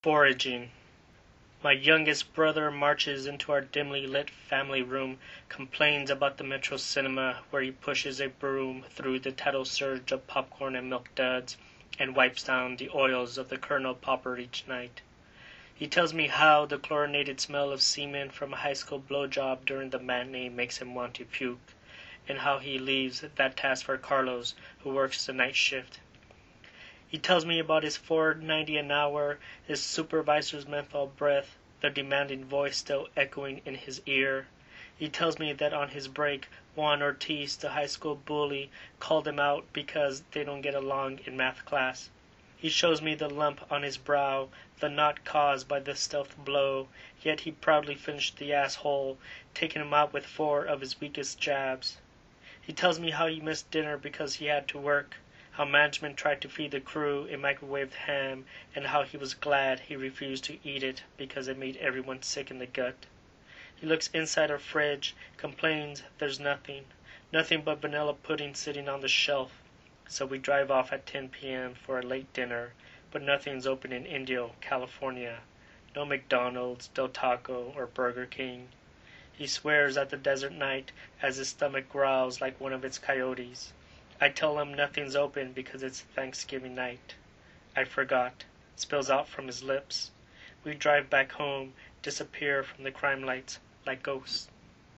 Foraging. My youngest brother marches into our dimly lit family room, complains about the Metro Cinema where he pushes a broom through the tidal surge of popcorn and milk duds and wipes down the oils of the Colonel Popper each night. He tells me how the chlorinated smell of semen from a high school blowjob during the matinee makes him want to puke, and how he leaves that task for Carlos, who works the night shift. He tells me about his $4.90 an hour, his supervisor's menthol breath, the demanding voice still echoing in his ear. He tells me that on his break, Juan Ortiz, the high school bully, called him out because they don't get along in math class. He shows me the lump on his brow, the knot caused by the stealth blow, yet he proudly finished the asshole, taking him out with 4 of his weakest jabs. He tells me how he missed dinner because he had to work, how management tried to feed the crew a microwaved ham, and how he was glad he refused to eat it because it made everyone sick in the gut. He looks inside our fridge, complains there's nothing but vanilla pudding sitting on the shelf. So we drive off at 10 p.m. for a late dinner, but nothing's open in Indio, California. No McDonald's, Del Taco, or Burger King. He swears at the desert night as his stomach growls like one of its coyotes. I tell him nothing's open because it's Thanksgiving night. I forgot. Spills out from his lips. We drive back home, disappear from the crime lights like ghosts.